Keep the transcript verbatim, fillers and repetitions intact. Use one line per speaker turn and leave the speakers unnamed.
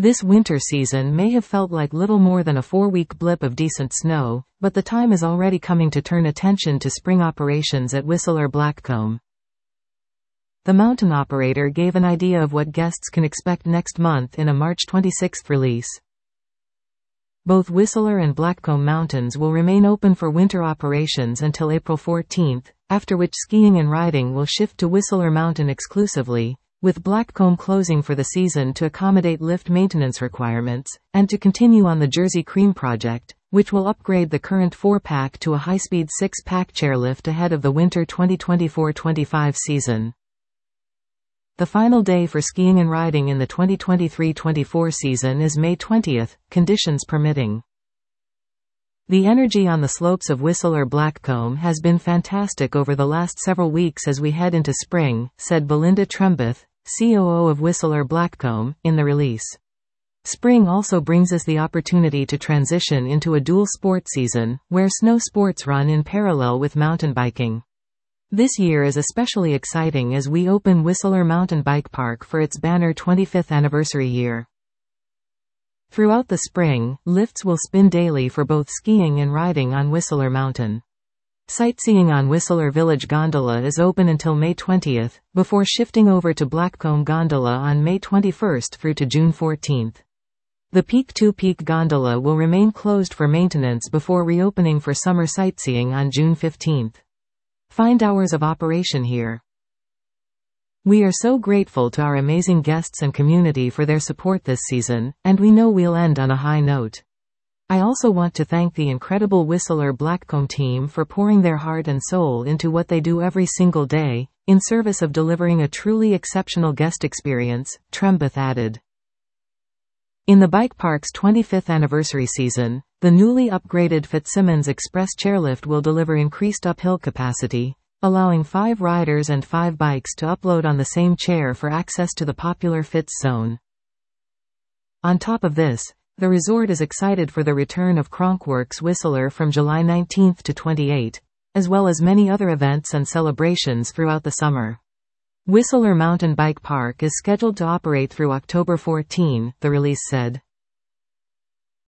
This winter season may have felt like little more than a four-week blip of decent snow, but the time is already coming to turn attention to spring operations at Whistler Blackcomb. The mountain operator gave an idea of what guests can expect next month in a March twenty-sixth release. Both Whistler and Blackcomb Mountains will remain open for winter operations until April fourteenth, after which skiing and riding will shift to Whistler Mountain exclusively, with Blackcomb closing for the season to accommodate lift maintenance requirements, and to continue on the Jersey Cream project, which will upgrade the current four-pack to a high-speed six-pack chairlift ahead of the winter twenty twenty-four twenty-five season. The final day for skiing and riding in the twenty twenty-three twenty-four season is May twentieth, conditions permitting. The energy on the slopes of Whistler Blackcomb has been fantastic over the last several weeks as we head into spring, said Belinda Trembeth, C O O of Whistler Blackcomb, in the release. Spring also brings us the opportunity to transition into a dual sport season, where snow sports run in parallel with mountain biking. This year is especially exciting as we open Whistler Mountain Bike Park for its banner twenty-fifth anniversary year. Throughout the spring, lifts will spin daily for both skiing and riding on Whistler Mountain. Sightseeing on Whistler Village Gondola is open until May twentieth, before shifting over to Blackcomb Gondola on May twenty-first through to June fourteenth. The Peak two Peak Gondola will remain closed for maintenance before reopening for summer sightseeing on June fifteenth. Find hours of operation here. We are so grateful to our amazing guests and community for their support this season, and we know we'll end on a high note. I also want to thank the incredible Whistler Blackcomb team for pouring their heart and soul into what they do every single day, in service of delivering a truly exceptional guest experience, Trembeth added. In the bike park's twenty-fifth anniversary season, the newly upgraded Fitzsimmons Express chairlift will deliver increased uphill capacity, allowing five riders and five bikes to upload on the same chair for access to the popular Fitz zone. On top of this, the resort is excited for the return of Cronkworks Whistler from July nineteenth to twenty-eighth, as well as many other events and celebrations throughout the summer. Whistler Mountain Bike Park is scheduled to operate through October fourteenth, the release said.